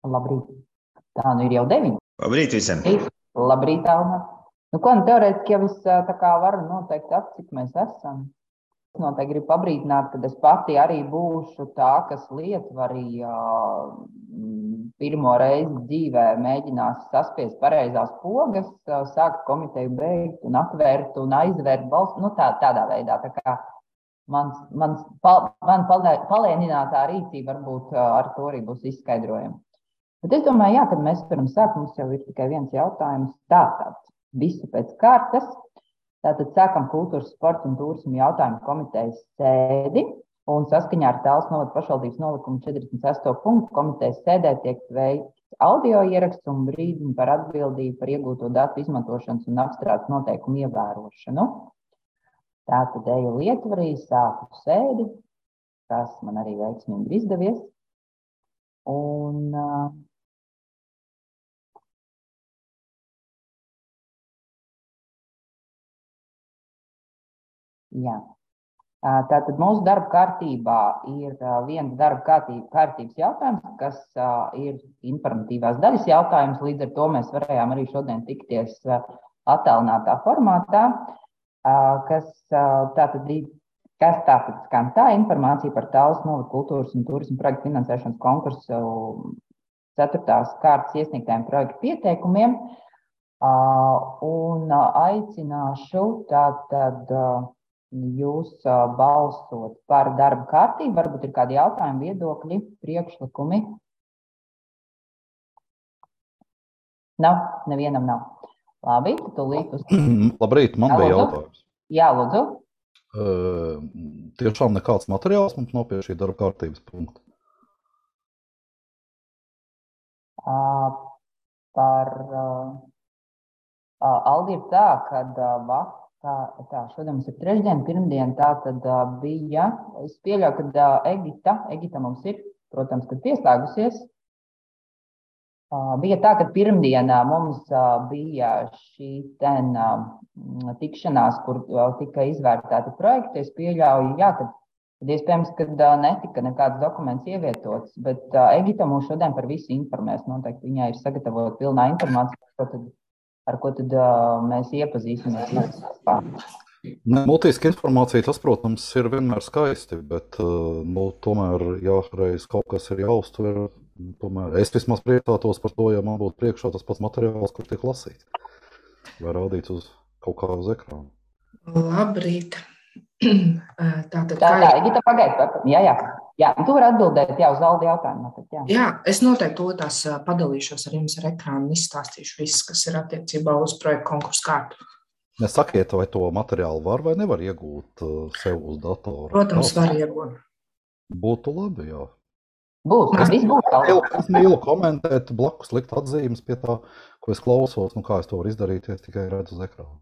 Labrīt. Tā nu ir jau 9. Labrīt visiem. Labrīt, Alma. Nu, ko, teorētiski jau es tā kā varu noteikt, cik mēs esam. Es noteikti gribu pabrīdināt, ka es pati arī būšu tā, kas Lietvarī pirmo reizi dzīvē mēģinās saspiest pareizās pogas, sākt komiteju beigt un atvērt un aizvērt balsu. Nu, tādā veidā. Tā kā man palēninātā rīcība varbūt ar to arī būs izskaidrojama. Bet es domāju, kad mēs varam sākt, mums jau ir tikai viens jautājums. Tātad, visu pēc kārtas. Tātad sākam kultūras, sporta un turismu jautājumu komitejas sēdi. Un saskaņā ar Tallas novada pašvaldības nolikumu 48. punktu komitejas sēdē tiek veikts audio ieraksts un brīdini par atbildību par iegūto datu izmantošanas un apstrādes noteikumu ievērošanu. Tātad eju Lietvarī, sāku sēdi, kas man arī veiksmīgi ir izdevies. Un jā. Tātad mūsu darba kārtībā ir viens darba kārtības jautājums, kas ir informatīvās daļas jautājums. Līdz ar to mēs varējām arī šodien tikties attālinātā formātā, kas tātad skan tā informācija par Tallas novada kultūras un turismu projektu finansēšanas konkursu 4. kārtas iesniegtajiem projektu pieteikumiem. Un aicināšu tātad jūs balsot par darba kārtību. Varbūt ir kādi jautājumi, viedokļi, priekšlikumi? Nav, nevienam nav. Labi, tūlīt uz... Labrīt, man bija jautājums. Jā, lūdzu. Tiešām nekāds materiāls mums nav pie šī darba kārtības punkta? Aldi ir tā, kad šodien mums ir trešdiena, pirmdiena, tā tad bija, es pieļauju, ka Egita mums ir, protams, kad pieslēgusies. Bija tā, ka pirmdienā mums bija šī tikšanās, kur tika izvērtēti projekti. Es pieļauju, kad iespējams, kad netika nekāds dokuments ievietots, bet Egita mūs šodien par visu informēs. Noteikti viņai ir sagatavota pilnā informācija, ar ko tad mēs iepazīsimies. Mutiska informācija, tas, protams, ir vienmēr skaisti, bet tomēr, ja reiz kaut kas ir jāuztver, tomēr es vismaz priecātos par to, ja man būtu priekšā tas pats materiāls, kur tiek lasīts. Vai rādīts uz kaut kā uz ekrānu. Labrīt. Egita, pagaid. Jā, tu vari atbildēt uz Aldi jautājumu. Jā, es noteikti to tās padalīšos ar jums ar ekrānu un izstāstīšu viss, kas ir attiecībā uz projektu konkursu kārtu. Sakiet, vai to materiālu var vai nevar iegūt sev uz datoru? Protams, var iegūt. Būtu labi, jā. Viss būs. Es mīlu komentēt, blakus likt atzīmes pie tā, ko es klausos, kā es to varu izdarīt, ja tikai redzu uz ekrānu.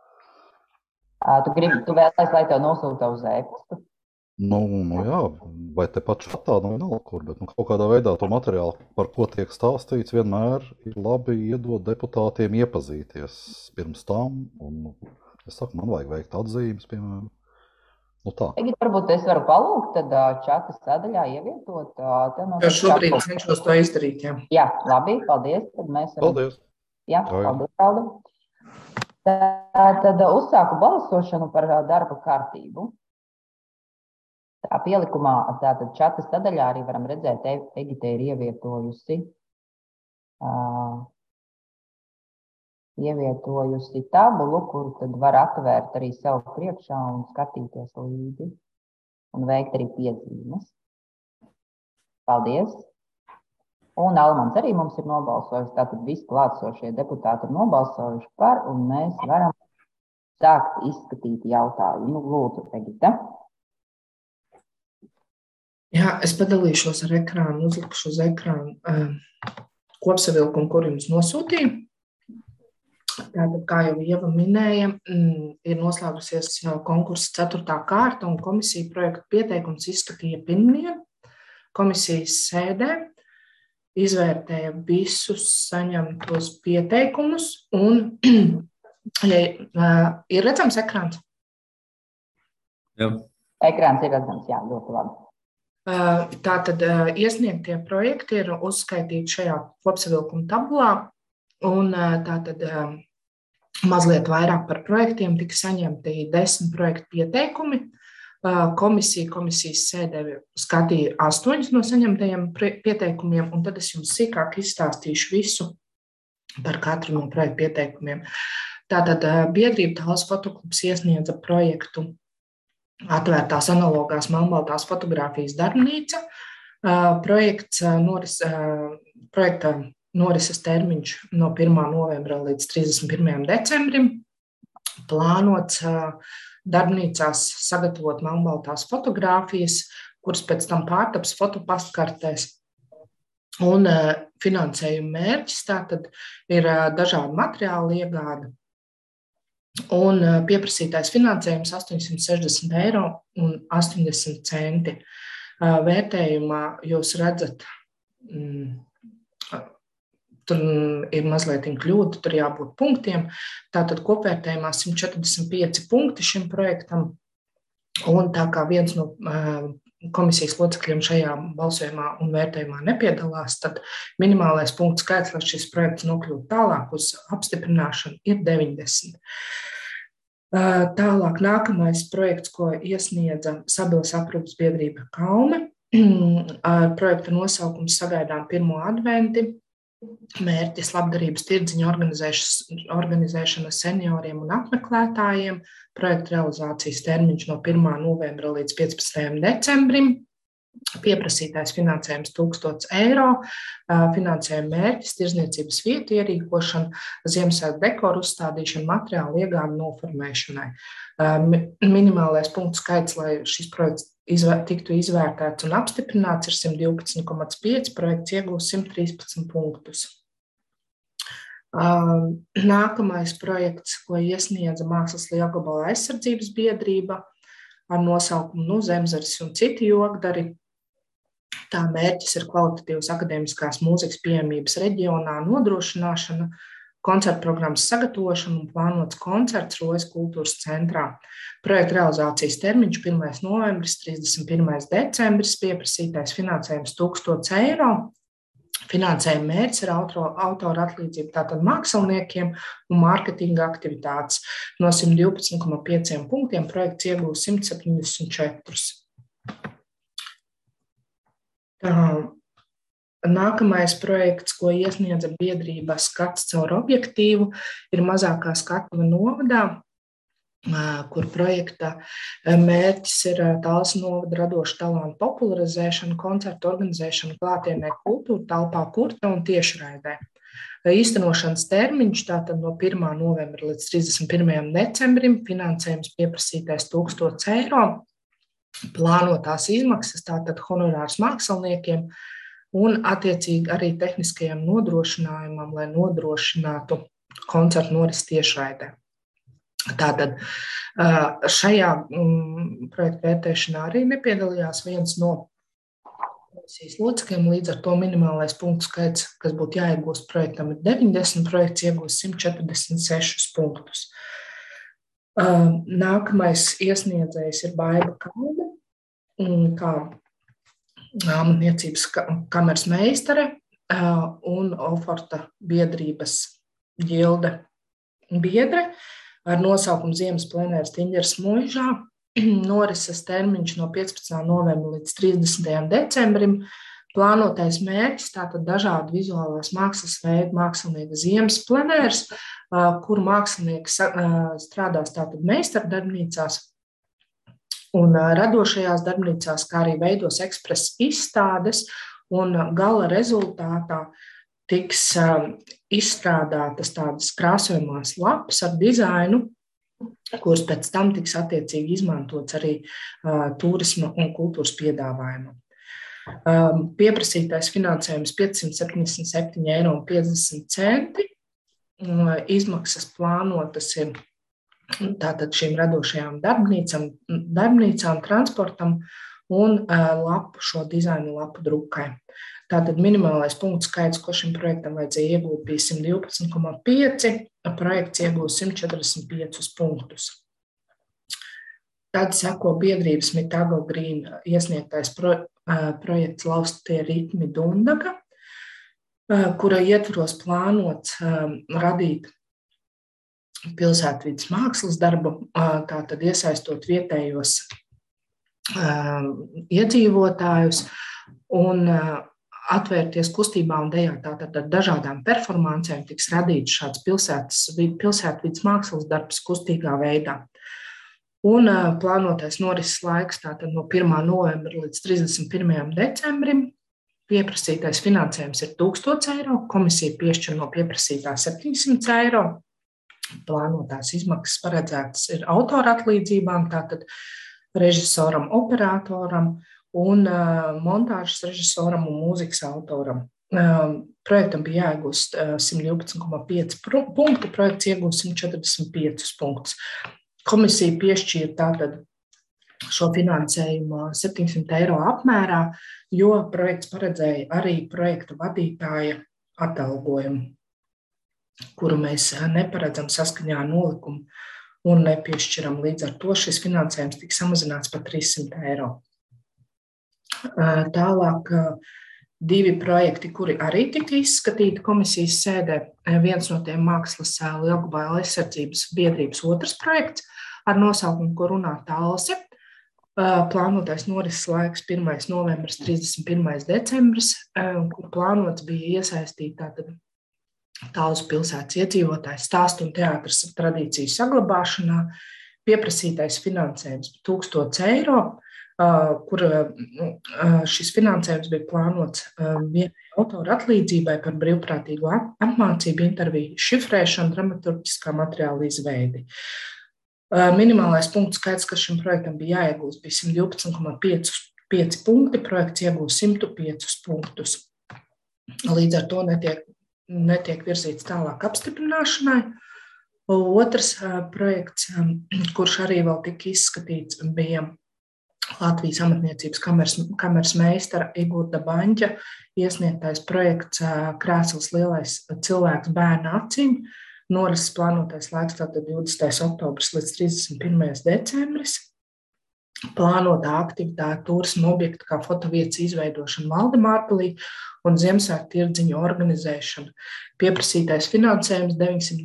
Tu vēlēs, lai tev nosūta uz e-pastu? Nu jā, vai te pat šatā, vienalga kur, bet kaut kādā veidā to materiālu, par ko tiek stāstīts, vienmēr ir labi iedot deputātiem iepazīties pirms tam, un es saku, man vajag veikt atzīmes, piemēram. Tā. Varbūt es varu palūgt, tad čata sadaļā ievietot. Jo šobrīd cenšos to izdarīt, jā. Jā, labi, paldies. Tad mēs varam... Paldies. Jā, paldies, Aldi. Tad uzsāku balsošanu par darba kārtību. Tā pielikumā, tātad čata sadaļā arī varam redzēt, Egita ir ievietojusi tabulu, kuru tad var atvērt arī sev priekšā un skatīties līdzi un veikt arī piezīmes. Paldies! Un Almans arī mums ir nobalsojis, tātad visi klātsošie deputāti ir nobalsojuši par, un mēs varam sākt izskatīt jautājumu. Lūdzu, Egita. Jā, es padalīšos ar ekrānu, uzlikšu uz ekrānu kopsavilkumu, kur jums nosūtīju. Tātad, kā jau Ieva minēja, ir noslēgusies konkursa 4. kārta, un komisija projektu pieteikums izskatīja pirmdien. Komisijas sēdē izvērtēja visus saņemtos pieteikumus, un ir redzams ekrāns? Jā. Ekrāns ir redzams, jā, ļoti labi. Tātad iesniegtie projekti ir uzskaitīti šajā kopsavilkuma tabulā, un tātad mazliet vairāk par projektiem tika saņemti 10 projektu pieteikumi. Komisijas sēdē skatīja 8 no saņemtajiem pieteikumiem, un tad es jums sīkāk izstāstīšu visu par katru no projektu pieteikumiem. Tātad biedrība Tallas fotoklubs iesniedza projektu Atvērtās analogās melnbaltās fotogrāfijas darbnīca. Projekta norises termiņš no 1. novembra līdz 31. decembrim. Plānots darbnīcās sagatavot melnbaltās fotogrāfijas, kuras pēc tam pārtaps fotopastkartēs. Un finansējuma mērķis tātad ir dažādu materiālu iegāde. Un pieprasītais finansējums 860 eiro un 80 centi. Vērtējumā jūs redzat, tur ir mazliet kļūda, tur jābūt punktiem. Tātad kopvērtējumā 145 punkti šim projektam. Un tā kā viens no komisijas locekļiem šajā balsojumā un vērtējumā nepiedalās, tad minimālais punktu skaits, lai šis projekts nokļūtu tālāk uz apstiprināšanu, ir 90. Tālāk nākamais projekts, ko iesniedza Sabilas aprūpes biedrība Kalme. Projekta nosaukums Sagaidām pirmo adventi. Mērķis labdarības tirdziņa organizēšana senioriem un apmeklētājiem. Projekta realizācijas termiņš no 1. novembra līdz 15. decembrim. Pieprasītais finansējums 1000 eiro. Finansējuma mērķis tirdzniecības vietu ierīkošana, Ziemassvētku dekoru uzstādīšana, materiālu iegāde noformēšanai. Minimālais punktu skaits, lai šis projekts tiktu izvērtēts un apstiprināts, ir 112,5, projekts iegūs 113 punktus. Nākamais projekts, ko iesniedza Mākslas lielgabala aizsardzības biedrība ar nosaukumu Zemzaris un citi jogdari. Tā mērķis ir kvalitatīvas akadēmiskās mūzikas pieejamības reģionā nodrošināšana, koncertu programmas sagatavošana un plānots koncerts Rojas kultūras centrā. Projekta realizācijas termiņš 1. novembris, 31. decembris, pieprasītais finansējums 1000 eiro. Finansējuma mērķis ir autora atlīdzība tātad māksliniekiem un mārketinga aktivitātes. No 112,5 punktiem projekts iegūs 174. Nākamais projekts, ko iesniedza biedrība Skats caur objektīvu, ir mazākā Skatuve novadā, kur projekta mērķis ir Tallas novada radošu talantu popularizēšana, koncertu organizēšana klātienē kultūra telpā Kurta un tiešraidē. Īstenošanas termiņš tātad no 1. novembra līdz 31. decembrim, finansējums pieprasītais 1000 eiro, plānotās izmaksas, tātad honorārs māksliniekiem un attiecīgi arī tehniskajam nodrošinājumam, lai nodrošinātu koncertu norisi tiešraidē. Tātad šajā projekta vērtēšanā arī nepiedalījās viens no komisijas locekļiem, līdz ar to minimālais punktu skaits, kas būtu jāiegūst projektam, ir 90, projekts iegūst 146 punktus. Nākamais iesniedzējs ir Baiba Kalde, kā amatniecības kameras meistare un Oforta biedrības ģilde biedre ar nosaukumu Ziemas plenērs Tiņģeras mūžā. Norises termiņš no 15. novembra līdz 30. decembrim. Plānotais mērķis tātad dažādu vizuālās mākslas veidu mākslinieka Ziemas plenērs, kur mākslinieki strādās tātad meistardarbnīcās un radošajās darbnīcās, kā arī veidos ekspresa izstādes, un gala rezultātā tiks izstrādātas tādas krāsojumās lapas ar dizainu, kuras pēc tam tiks attiecīgi izmantots arī turisma un kultūras piedāvājumam. Pieprasītais finansējums 577,50 eiro. Izmaksas plānotas ir tātad šīm radošajām darbnīcām, transportam un šo dizainu lapu drukai. Tātad minimālais punktu skaits, ko šim projektam vajadzēja iegūt, bija 112,5, projekts iegūs 145 punktus. Tad seko biedrības Mitago Green iesniegtais projekts Laustie ritmi Dundaga, kura ietvaros plānots radīt pilsētvides mākslas darbu, tātad iesaistot vietējos iedzīvotājus un atvērties kustībā un dejā. Tātad ar dažādām performancēm tiks radīts šāds pilsētvides mākslas darbs kustīgā veidā. Un plānotais norises laiks tātad no 1. novembra līdz 31. decembrim. Pieprasītais finansējums ir 1000 eiro, komisija piešķir no pieprasītā 700 eiro. Plānotās izmaksas paredzētas ir autora atlīdzībām, tātad režisoram, operatoram un montāžas režisoram un mūzikas autoram. Projektam bija jāiegūst 112,5 punktu, projekts iegūst 145 punktus. Komisija piešķīra tātad šo finansējumu 700 eiro apmērā, jo projekts paredzēja arī projekta vadītāja atalgojumu, kuru mēs neparedzam saskaņā ar nolikumu un nepiešķiram. Līdz ar to šis finansējums tika samazināts par 300 eiro. Tālāk 2 projekti, kuri arī tika izskatīti komisijas sēdē. Viens no tiem mākslas lielgabalu aizsardzības biedrības otrs projekts ar nosaukumu, ko runā Talse. Plānotais norises laiks 1. novembris, 31. decembris, kur plānots bija iesaistīt tātad Talsu pilsētas iedzīvotājs stāstu un teātras tradīciju saglabāšanā. Pieprasītais finansējums 1000 eiro, kur šis finansējums bija plānots vienai autora atlīdzībai par brīvprātīgo apmācību, interviju šifrēšanu, dramaturgiskā materiāla izveidi. Minimālais punktu skaits, kas šim projektam bija jāiegūst, bija 112,5 punkti, projekts iegūst 105 punktus. Līdz ar to netiek virzīts tālāk apstiprināšanai. Otrs projekts, kurš arī vēl tika izskatīts, bija Latvijas amatniecības kameras meistara Igūda Baņķa iesniegtais projekts Krēsls lielais cilvēks bērna acīm. Norises plānotais laiks tātad 20. oktobris līdz 31. decembris. Plānotā aktivitāte turisma objekta kā fotovietas izveidošana Valdemārpilī un Ziemassvētku tirdziņu organizēšana. Pieprasītais finansējums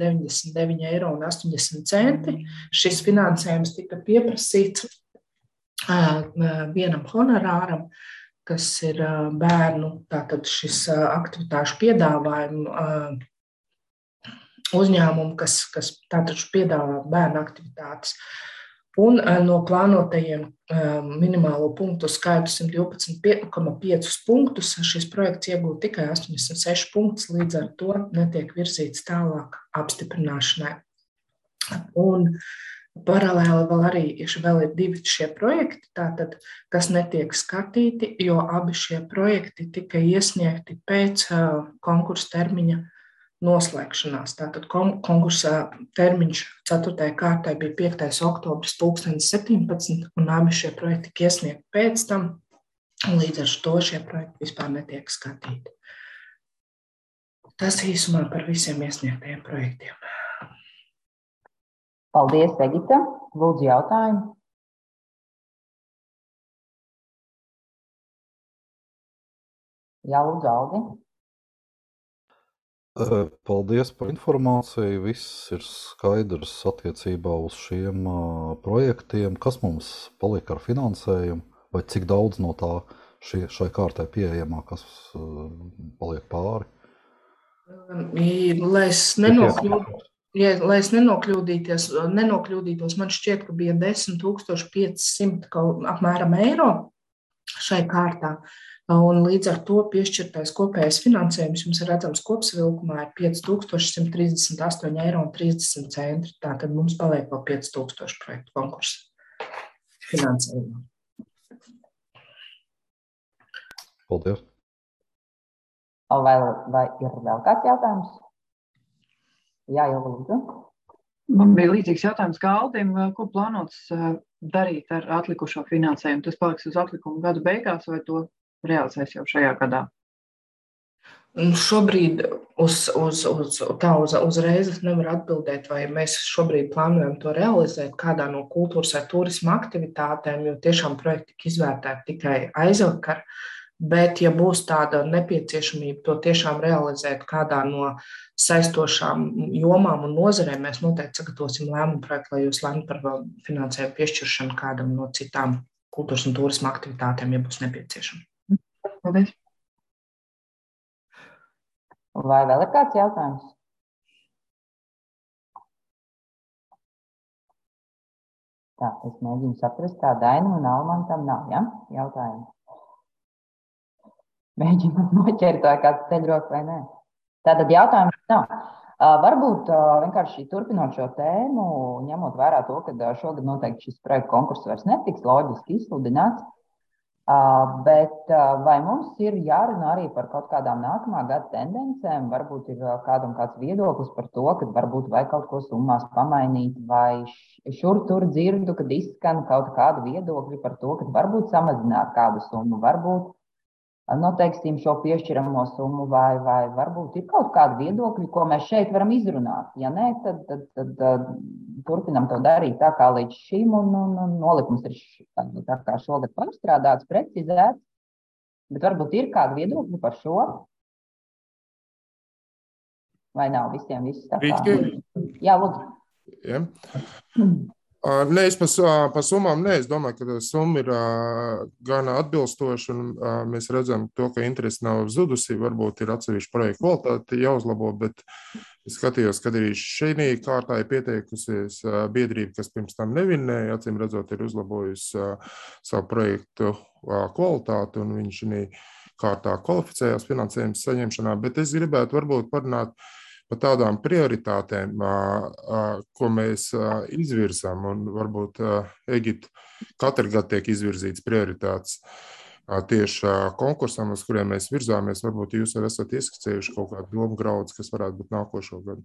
999,80 eiro. Šis finansējums tika pieprasīts vienam honorāram, kas ir bērnu, tātad šis aktivitāšu piedāvājumu uzņēmumu, kas tātad piedāvā bērnu aktivitātes. Un no plānotajiem minimālo punktu skaitu 112,5 punktus šis projekts iegūta tikai 86 punktus, līdz ar to netiek virzīts tālāk apstiprināšanai. Un paralēli vēl ir 2 šie projekti, tātad, kas netiek skatīti, jo abi šie projekti tika iesniegti pēc konkursa termiņa noslēgšanās. Tātad konkursa termiņš 4. kārtai bija 5. oktobris 2017, un abi šie projekti tika iesniegti pēc tam, un līdz ar to šie projekti vispār netiek skatīti. Tas īsumā par visiem iesniegtajiem projektiem. Paldies, Egita. Lūdzu, jautājumu. Jā, lūdzu, Aldi. Paldies par informāciju. Viss ir skaidrs attiecībā uz šiem projektiem. Kas mums palika ar finansējumu? Vai cik daudz no tā šai kārtai pieejamā, kas paliek pāri? Lai es nenokļūdītos, man šķiet, ka bija 10,500 apmēram eiro šai kārtā. Un līdz ar to piešķirtais kopējais finansējums jums ir redzams kopsavilkumā ir 5,138,30 eiro. Tātad mums paliek vēl 5,000 projektu konkursu finansējumā. Paldies. Vai ir vēl kāds jautājums? Jā, jau lūdzu. Man bija līdzīgs jautājums kā Aldim, ko plānots darīt ar atlikušo finansējumu? Tas paliks uz atlikumu gadu beigās vai to realizēs jau šajā gadā? Šobrīd uzreiz es nevaru atbildēt, vai mēs šobrīd plānojam to realizēt kādā no kultūras vai turisma aktivitātēm, jo tiešām projekti tika izvērtēti tikai aizvakar. Bet, ja būs tāda nepieciešamība to tiešām realizēt kādā no saistošām jomām un nozarēm, mēs noteikti sagatavosim lēmumu projektu, lai jūs lemtu par finansējumu piešķiršanu kādam no citām kultūras un turisma aktivitātēm, ja būs nepieciešama. Paldies. Vai vēl ir kāds jautājums? Tā, es mēģinu saprast, kā Dainam un Almantam nav, ja? Jautājumu. Mēģinu noķert, vai kāds ceļ roku vai nē. Tātad jautājums nav. Varbūt vienkārši turpinot šo tēmu, ņemot vērā to, ka šogad noteikti šis projekta konkurss vairs netiks loģiski izsludināts, bet vai mums ir jārunā arī par kaut kādām nākamā gada tendencēm? Varbūt ir kādam kāds viedoklis par to, ka varbūt vajag kaut ko summās pamainīt, vai šur tur dzirdu, kad izskan kaut kādu viedokļu par to, ka varbūt samazināt kādu summu, varbūt noteiksim šo piešķiramo summu, vai varbūt ir kaut kādi viedokļi, ko mēs šeit varam izrunāt. Ja nē, tad turpinam to darīt tā kā līdz šim, un nolikums ir tā kā šogad pārstrādāts, precizēts, bet varbūt ir kādi viedokļi par šo? Vai nav visiem viss tā kā? Jā, lūdzu. Ja. Nē, es par summām nē, es domāju, ka summa ir gan atbilstoša, un mēs redzam to, ka interesi nav zudusi, varbūt ir atsevišķi projektu kvalitāte jāuzlabo, bet es skatījos, kad arī šī kārtā ir pieteikusies biedrība, kas pirms tam nevinnēja, acīm redzot, ir uzlabojusi savu projektu kvalitāti, un viņš šī kārtā kvalificējās finansējums saņemšanā, bet es gribētu varbūt parunāt par tādām prioritātēm, ko mēs izvirzām, un varbūt, Egita, katru gadu tiek izvirzītas prioritātes tieši konkursam, uz kuriem mēs virzāmies. Varbūt jūs jau esat ieskicējuši kaut kādu domu graudus, kas varētu būt nākošo gadu.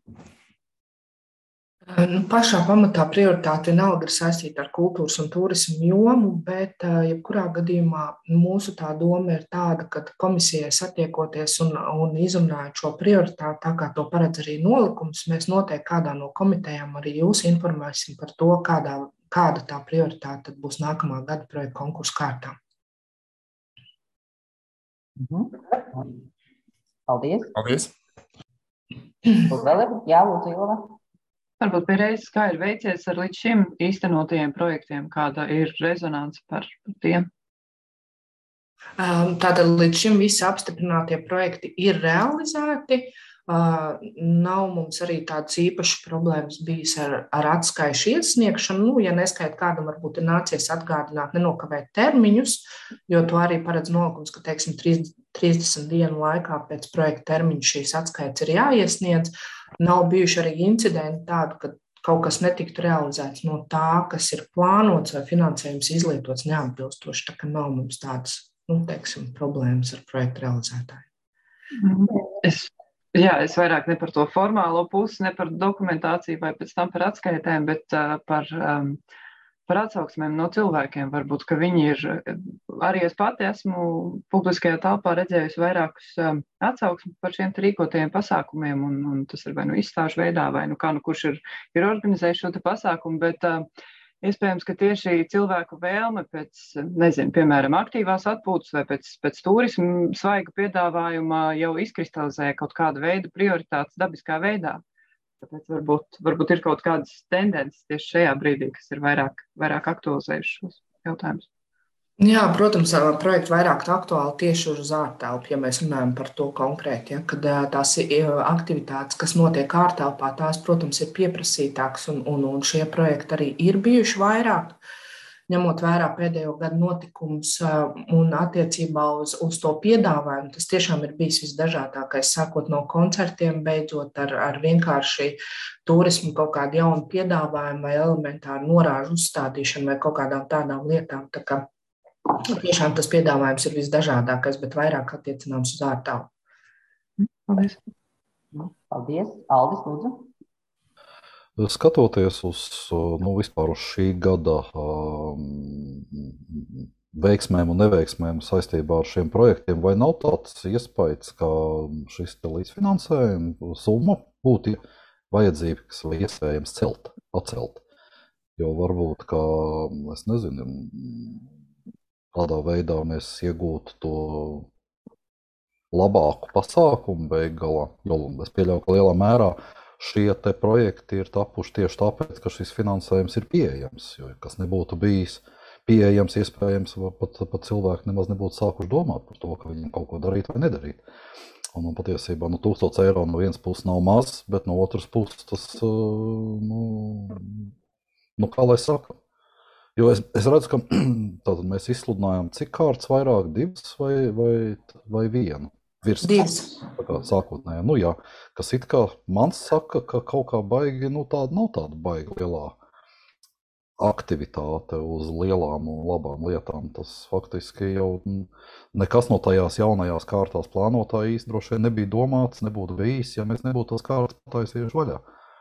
Pašā pamatā prioritāte vienalga ir saistīta ar kultūras un turismu jomu, bet jebkurā gadījumā mūsu tā doma ir tāda, ka komisijai satiekoties un izrunājot šo prioritāti, tā kā to paredz arī nolikums, mēs noteikti kādā no komitejām arī jūs informēsim par to, kāda tā prioritāte tad būs nākamā gada projekta konkursu kārtā. Paldies. Paldies. Vēl ir? Jā, lūdzu, Ilva. Varbūt pie reizes, kā ir veicies ar līdz šim īstenotajiem projektiem, kāda ir rezonance par tiem? Tātad līdz šim visi apstiprinātie projekti ir realizēti. Nav mums arī tādas īpašas problēmas bijis ar atskaišu iesniegšanu. Ja neskait kādam varbūt ir nācies atgādināt, nenokavēt termiņus, jo to arī paredz nolikums, ka, teiksim, 30 dienu laikā pēc projekta termiņa šīs atskaites ir jāiesniedz. Nav bijuši arī incidenti tādi, ka kaut kas netiktu realizēts no tā, kas ir plānots vai finansējums izlietots neatbilstoši, tā ka nav mums tādas, teiksim, problēmas ar projektu realizētāju. Es vairāk ne par to formālo pusi, ne par dokumentāciju vai pēc tam par atskaitēm, bet par atsauksmēm no cilvēkiem. Varbūt, ka viņi ir, arī es pati esmu publiskajā telpā redzējusi vairākus atsauksmes par šiem rīkotajiem pasākumiem, un tas ir vai nu izstāžu veidā, vai nu kā, kurš ir organizējis šo te pasākumu, bet iespējams, ka tieši cilvēku vēlme pēc, piemēram, aktīvās atpūtas vai pēc turismu svaiga piedāvājuma jau izkristalizē kaut kādu veidu prioritātes dabiskā veidā. Tāpēc varbūt ir kaut kādas tendences tieši šajā brīdī, kas ir vairāk aktualizējušas šos jautājumus. Jā, protams, projekti vairāk aktuāli tieši uz ārtelpu, ja mēs runājam par to konkrēti, kad tās aktivitātes, kas notiek ārtelpā, tās, protams, ir pieprasītākas, un šie projekti arī ir bijuši vairāk, ņemot vērā pēdējo gadu notikumus un attiecībā uz to piedāvājumu. Tas tiešām ir bijis visdažādākais, sākot no koncertiem, beidzot ar vienkārši turismu kaut kādu jaunu piedāvājumu vai elementāru norāžu uzstādīšanu vai kaut kādām tādām lietām. Tā kā tiešām tas piedāvājums ir visdažādākais, bet vairāk attiecināms uz ārtelpu. Paldies. Paldies. Aldis, lūdzu. Skatoties vispār uz šī gada veiksmēm un neveiksmēm saistībā ar šiem projektiem, vai nav tāds iespējas, ka šis līdzfinansējuma summa būtu vajadzīgs vai iespējams atcelt? Jo varbūt, ka, es nezinu, tādā veidā mēs iegūtu to labāku pasākumu beiggalā, jo es pieļauju, ka lielā mērā šie te projekti ir tapuši tieši tāpēc, ka šis finansējums ir pieejams, jo kas nebūtu bijis pieejams, iespējams, pat cilvēki nemaz nebūtu sākuši domāt par to, ka viņiem kaut ko darīt vai nedarīt. Un patiesībā 1000 eiro no vienas puses nav maz, bet no otras puses tas, kā lai saka. Jo es redzu, ka tātad mēs izsludinājām cik kārtas vairāk, 2 vai 1? Divas. Sākotnējā. Jā, kas it kā man saka, ka kaut kā baigi, tāda nav tāda baigi lielā aktivitāte uz lielām un labām lietām. Tas faktiski jau nekas no tajās jaunajās kārtās plānotā īsti droši vien nebija domāts, nebūtu bijis, ja mēs nebūtu tās kārtas pataisījuši vaļā.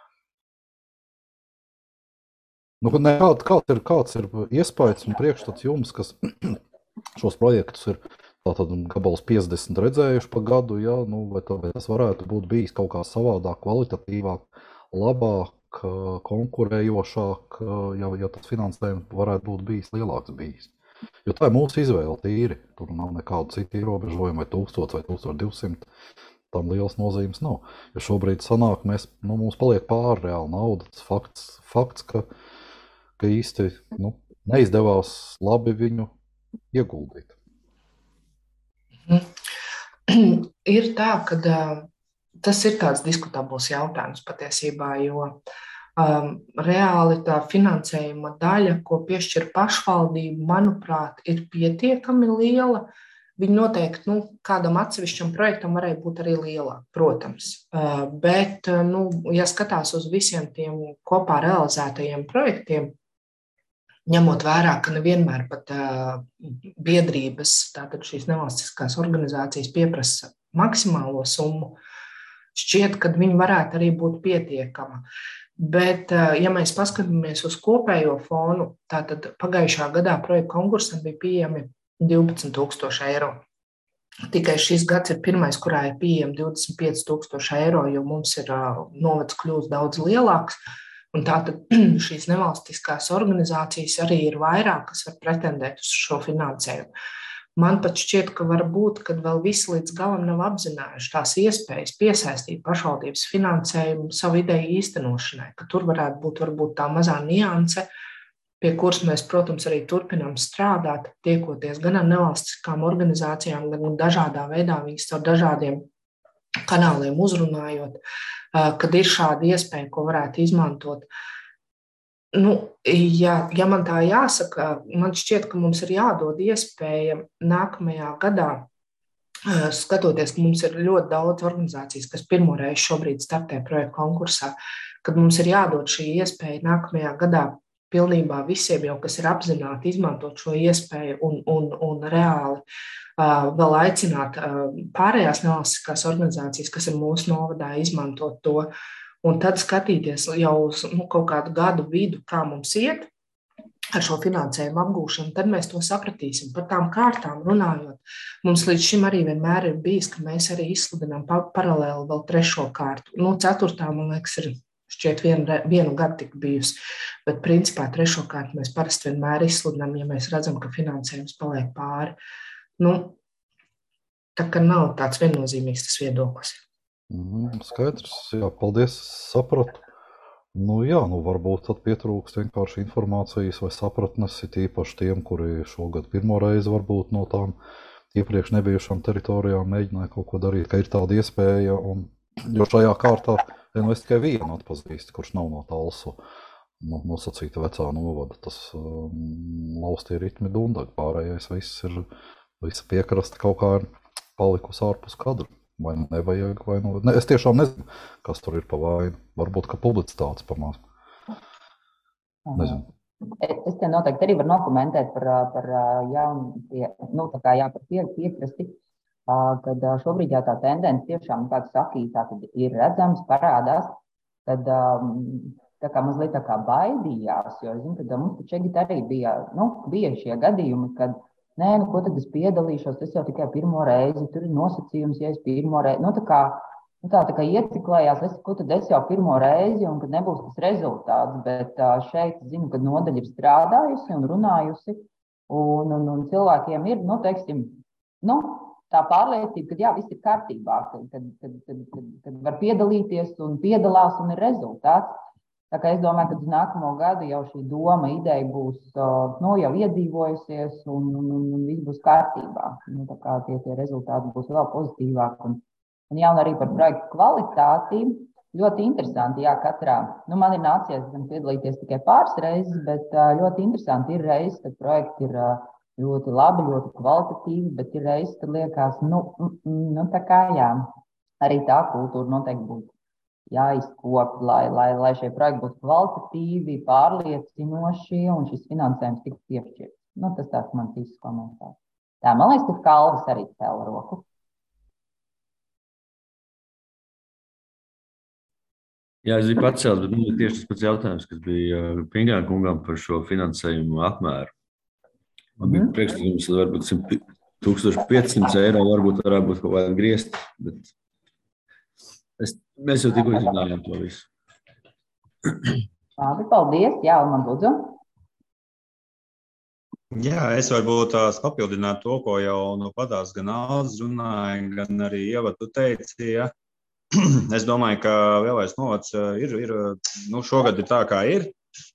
Kāds ir iespējas un priekšstats jums, kas šos projektus ir tātad gabals 50 redzējuši pa gadu, ja? Vai tas varētu būt bijis kaut kā savādāk, kvalitatīvāk, labāk, konkurējošāk, ja tas finansējums varētu būt bijis lielāks. Jo tā ir mūsu izvēle tīri. Tur nav nekāda cita ierobežojuma, vai 1000 vai 1200. Tam lielas nozīmes nav. Jo šobrīd sanāk, mums paliek pāri reāli nauda. Tas fakts, ka īsti neizdevās labi viņu ieguldīt. Ir tā, ka tas ir tāds diskutabls jautājums patiesībā, jo reāli tā finansējuma daļa, ko piešķir pašvaldība, manuprāt, ir pietiekami liela. Viņi noteikti kādam atsevišķam projektam varēja būt arī lielāk, protams. Bet, ja skatās uz visiem tiem kopā realizētajiem projektiem, ņemot vērā, ka nevienmēr pat biedrības, tātad šīs nevalstiskās organizācijas pieprasa maksimālo summu, šķiet, ka viņi varētu arī būt pietiekama. Bet, ja mēs paskatāmies uz kopējo fonu, tātad pagājušā gadā projekta konkursam bija pieejami 12,000 eiro. Tikai šis gads ir pirmais, kurā ir pieejami 25,000 eiro, jo mums ir novads kļūst daudz lielāks. Un tātad šīs nevalstiskās organizācijas arī ir vairāk, kas var pretendēt uz šo finansējumu. Man pat šķiet, ka varbūt, kad vēl visi līdz galam nav apzinājuši tās iespējas piesaistīt pašvaldības finansējumu savu ideju īstenošanai, ka tur varētu būt varbūt tā mazā nianse, pie kuras mēs, protams, arī turpinām strādāt, tiekoties gan ar nevalstiskām organizācijām, gan dažādā veidā viņas caur dažādiem kanāliem uzrunājot, kad ir šāda iespēja, ko varētu izmantot. Ja man tā jāsaka, man šķiet, ka mums ir jādod iespēja nākamajā gadā, skatoties, ka mums ir ļoti daudz organizācijas, kas pirmoreiz šobrīd startē projektu konkursā, kad mums ir jādod šī iespēja nākamajā gadā pilnībā visiem jau, kas ir apzināti izmantot šo iespēju un reāli vēl aicināt pārējās nevalstiskās organizācijas, kas ir mūsu novadā, izmantot to. Un tad skatīties jau uz kaut kādu gadu vidu, kā mums iet ar šo finansējumu apgūšanu, tad mēs to sapratīsim. Par tām kārtām runājot, mums līdz šim arī vienmēr ir bijis, ka mēs arī izsludinām paralēli vēl 3. kārtu. 4. man liekas, ir šķiet vienu gadu tik bijusi, bet principā 3. kārtu mēs parasti vienmēr izsludinām, ja mēs redzam, ka finansējums paliek pāri. Tā kā nav tāds viennozīmīgs tas viedoklis. Skaidrs, jā, paldies, sapratu. Varbūt tad pietrūkst vienkārši informācijas vai sapratnes, it īpaši tiem, kuri šogad pirmo reizi varbūt no tām iepriekš nebijušām teritorijām mēģināja kaut ko darīt, ka ir tāda iespēja, jo šajā kārtā es tikai vienu atpazīstu, kurš nav no Talsu nosacīta vecā novada, tas laustie ritmi Dundag, pārējais visa piekrasta kaut kā ir palikusi ārpus kadra. Vai nevajag, vai nu... Es tiešām nezinu, kas tur ir pa vainu. Varbūt, ka publicitātes pamās. Nezinu. Es te noteikti arī varu nokomentēt par piekrasti, kad šobrīd jau tā tendence tiešām, kā tu saki, tātad ir redzams, parādās, kad tā kā mazliet tā kā baidījās, jo es zinu, ka mums taču arī bija šie gadījumi, kad nē, nu, ko tad es piedalīšos, tas jau tikai pirmo reizi, tur ir nosacījums, ja es pirmo reizi, tā kā ieciklējās, ko tad es jau pirmo reizi, un kad nebūs tas rezultāts, bet šeit zinu, ka nodaļa ir strādājusi un runājusi, un cilvēkiem ir, tā pārliecība, ka jā, viss ir kārtībā, kad var piedalīties un piedalās un ir rezultāts. Tā kā es domāju, ka uz nākamo gadu jau šī doma, ideja būs jau iedzīvojusies un viss būs kārtībā. Tā kā tie rezultāti būs vēl pozitīvāki. Un arī par projektu kvalitāti. Ļoti interesanti, jā, katrā. Man ir nācies gan piedalīties tikai pāris reizes, bet ļoti interesanti ir reizes, kad projekti ir ļoti labi, ļoti kvalitatīvi, bet ir reizes, kad liekas, tā kā jā, arī tā kultūra noteikti būtu jāizkop, lai šie projekti būtu kvalitatīvi, pārliecinoši un šis finansējums tiktu piešķirts. Tas tāds mans īsts komentārs. Tā, man liekas, ka Kalvis arī cēla roku. Jā, es biju pacēlis, bet man ir tieši tas pats jautājums, kas bija Pingāna kungam par šo finansējumu apmēru. Man bija priekšlikums, ka varbūt 1500 eiro varbūt varētu būt kaut kāda griezti, bet mēs jau tikko izrunājām to visu. Labi, paldies. Jā, man lūdzu. Jā, es varbūt papildinātu to, ko jau padās gan Aldis runāja, gan arī Ieva, tu teici, ja. Es domāju, ka Lielais novads ir šogad ir tā, kā ir.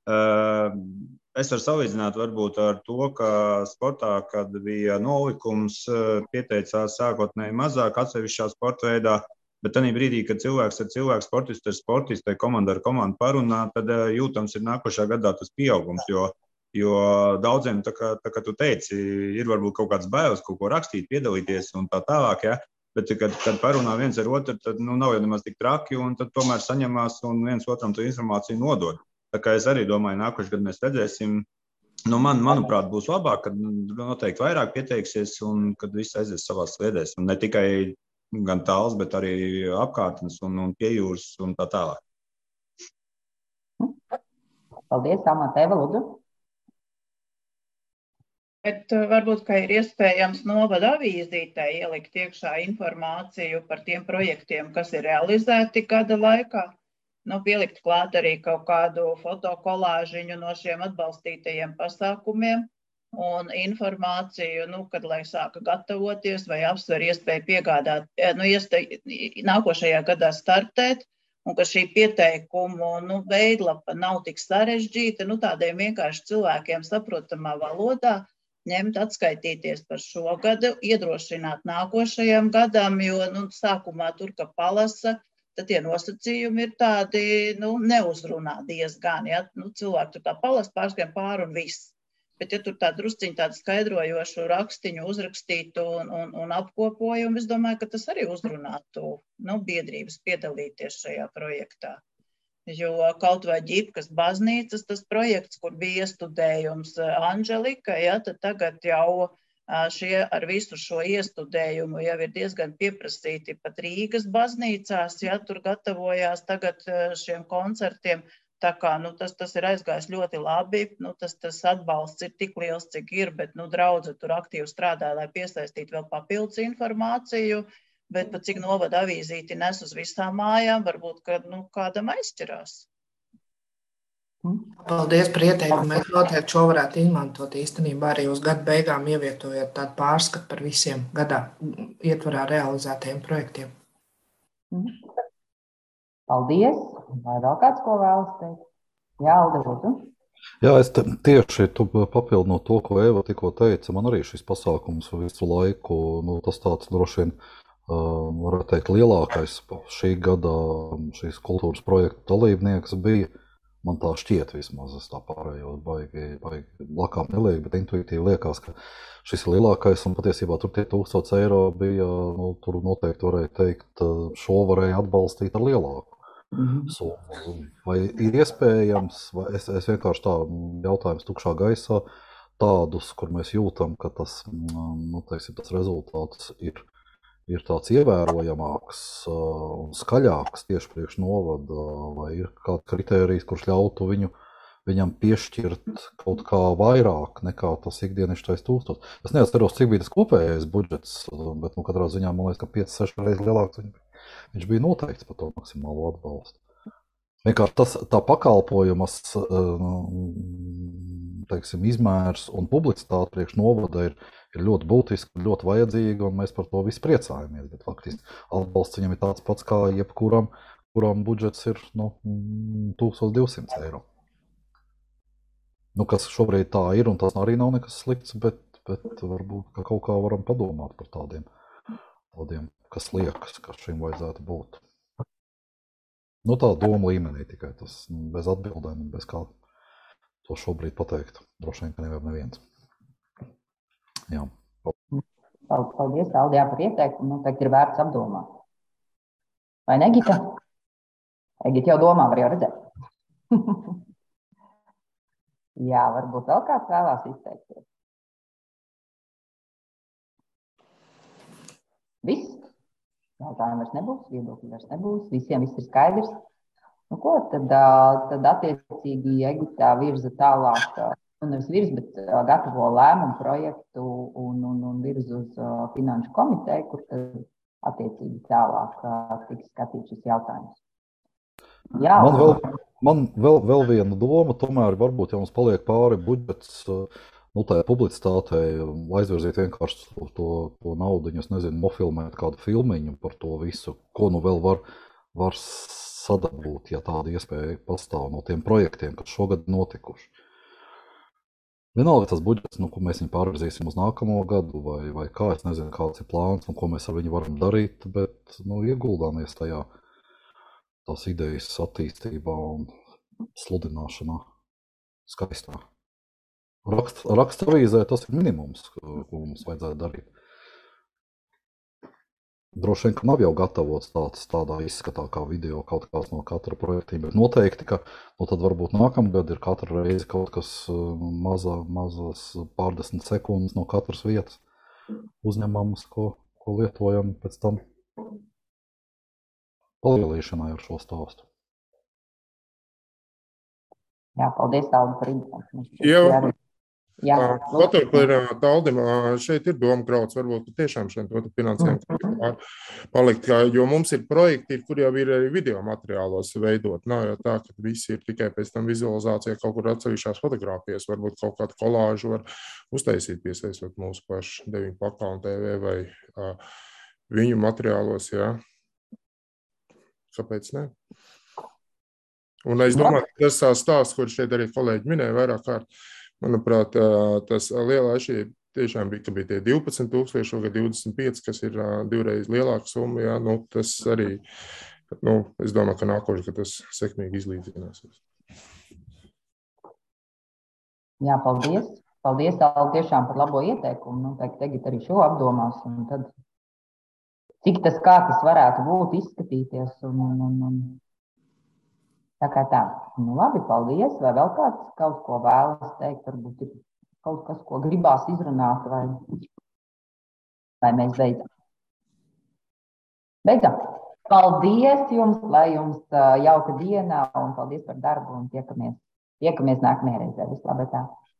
Es varu salīdzināt varbūt ar to, ka sportā, kad bija nolikums, pieteicās sākotnēji mazāk atsevišķā sporta veidā, bet tādā brīdī, kad cilvēks ar cilvēku, sportistu ar sportistu, komanda ar komandu parunā, tad jūtams ir nākošā gadā tas pieaugums, jo daudziem, tā kā tu teici, ir varbūt kaut kāds bailes, kaut ko rakstīt, piedalīties un tā tālāk, ja? Bet, kad parunā viens ar otru, tad nav jau nemaz tik traki, un tad tomēr saņemās un viens otram to informāciju nodod. Tā kā es arī domāju, nākošais gadu mēs redzēsim, manuprāt, būs labāk, kad noteikti vairāk pieteiksies un kad viss aizies savās sliedēs. Un ne tikai gan tāls, bet arī apkārtnes un piejūras un tā tālāk. Paldies, Amata, Eva, lūdzu. Bet varbūt, ka ir iespējams novada avīzītē ielikt iekšā informāciju par tiem projektiem, kas ir realizēti gada laikā. Pielikt klāt arī kaut kādu fotokolāžiņu no šiem atbalstītajiem pasākumiem un informāciju, kad lai sāka gatavoties vai apsver iespēju piegādāt, nākošajā gadā startēt, un ka šī pieteikumu veidlapa nav tik sarežģīta, tādiem vienkārši cilvēkiem saprotamā valodā, ņemt atskaitīties par šo gadu, iedrošināt nākošajam gadam, jo sākumā tur, ka palasa, tad tie nosacījumi ir tādi, neuzrunā diezgan, ja, cilvēki tur tā palasa pārskrien pāri un viss. Bet, ja tur tā drusciņi tādu skaidrojošu rakstiņu uzrakstītu un apkopojumu, es domāju, ka tas arī uzrunātu biedrības piedalīties šajā projektā. Jo kaut vai Ģipkas baznīcas, tas projekts, kur bija iestudējums Anželika, ja, tad tagad jau šie ar visu šo iestudējumu jau ir diezgan pieprasīti pat Rīgas baznīcās, ja, tur gatavojās tagad šiem koncertiem. Tā kā tas ir aizgājis ļoti labi, tas atbalsts ir tik liels, cik ir, bet draudze tur aktīvi strādā, lai piesaistītu vēl papildus informāciju, bet pat cik novada avīzīti nes uz visām mājām, varbūt, ka kādam aizķirās. Paldies par ieteikumu. Mēs noteikti šo varētu izmantot īstenībā arī uz gadu beigām, ievietojot tādu pārskatu par visiem gadā ietvarā realizētajiem projektiem. Paldies! Vai vēl kāds ko vēlas teikt? Jā, Alde, lūdzu. Jā, es tieši papildinot to, ko Eva tikko teica, man arī šis pasākums visu laiku, tas tāds droši vien, varētu teikt, lielākais šī gada šīs kultūras projekta dalībnieks bija. Man tā šķiet vismaz, es tā pārējo baigi blakām nelieku, bet intuitīvi liekas, ka šis ir lielākais un patiesībā tur tie 1000 eiro bija, tur noteikti varēja teikt, šo varēja atbalstīt ar lielāku. Vai ir iespējams, vai es vienkārši tā jautājums tukšā gaisā, tādus, kur mēs jūtam, ka tas, tas rezultāts ir tāds ievērojamāks un skaļāks tieši priekš novada, vai ir kāds kritērijs, kurš ļautu viņu viņam piešķirt kaut kā vairāk nekā tas ikdienišķais 1000. Es neatceros, cik bija tas kopējais budžets, bet katrā ziņā, man liekas, ka 5-6 reizes lielāks viņš bija noteikts par to maksimālo atbalstu. Vienkārši tā pakalpojumas, teiksim, izmērs un publicitāte priekš novada ir ļoti būtiski, ļoti vajadzīga, un mēs par to visi priecājamies. Bet faktiski atbalsts viņam ir tāds pats kā jebkuram, kuram budžets ir 1200 eiro. Kas šobrīd tā ir, un tas arī nav nekas slikts, bet varbūt ka kaut kā varam padomāt par tādiem, kas liekas, ka šim vajadzētu būt. Tā doma līmenī tikai tas, bez atbildēm un bez kā to šobrīd pateikt. Droši vien, ka neviens. Jā. Paldies, Aldi, par ieteikumu. Noteikti ir vērts apdomāt. Vai ne, Gita? Gita jau domā, var jau redzēt. Jā, varbūt vēl kāds vēlās izteikties. Viss? Jautājumu vairs nebūs, viedokļi vairs nebūs, visiem viss ir skaidrs. Tad attiecīgi Egitā virza tālāk, nevis virza, bet gatavo lēmumu projektu un virza uz finanšu komiteju, kur tad attiecīgi tālāk tiks skatīt šis jautājums. Jā. Man vēl viena doma, tomēr varbūt, ja mums paliek pāri budžets, tā publicitātei aizvirzīt vienkārši to naudu, es nezinu, nofilmēt kādu filmiņu par to visu, ko vēl var sadabūt, ja tāda iespēja pastāv no tiem projektiem, kas šogad notikuši. Vienalga tas budžets, ko mēs viņu pārvirzīsim uz nākamo gadu, vai kā, es nezinu, kāds ir plāns un ko mēs ar viņu varam darīt, bet ieguldāmies tajā tās idejas attīstībā un sludināšanā skaistā. Raksta avīzē tas ir minimums, ko mums vajadzētu darīt. Droši vien, ka nav jau gatavots tādā izskatā kā video kaut kāds no katra projekta, bet noteikti, ka tad varbūt nākamgad ir katra reize kaut kas mazas pārdesmit sekundes no katras vietas uzņemams, ko lietojam pēc tam palielīšanai ar šo stāstu. Jā, paldies, Aldi, par informāciju. Paturpināt, Aldim, šeit ir doma krauts, varbūt tiešām šeit finansējumi palikt, jo mums ir projekti, kur jau ir arī video materiālos veidot. Nav jau tā, ka visi ir tikai pēc tam vizualizācijā kaut kur atsevišķās fotogrāfijas, varbūt kaut kādu kolāžu var uztaisīt, piesaistot mūsu pašu 9 pakāunu TV vai viņu materiālos, jā. Kāpēc ne? Un es domāju, ka tas stāsts, kur šeit arī kolēģi minēja vairāk kārt, manuprāt, tas lielā šī tiešām bija, ka bija tie 12,000, šogad 25, kas ir divreiz lielāka summa, jā, tas arī, es domāju, ka nākoši, ka tas sekmīgi izlīdzināsies. Jā, paldies. Paldies, Aldi, tiešām par labo ieteikumu. Noteikti tagad arī šo apdomās, un tad cik tas varētu būt, izskatīties, un tā kā tā. Labi, paldies. Vai vēl kāds kaut ko vēlas teikt? Varbūt ir kaut kas, ko gribās izrunāt, vai mēs beidzam? Beidzam. Paldies jums, lai jums jauka diena, un paldies par darbu, un tiekamies nākamajā reizē. Vislabāk!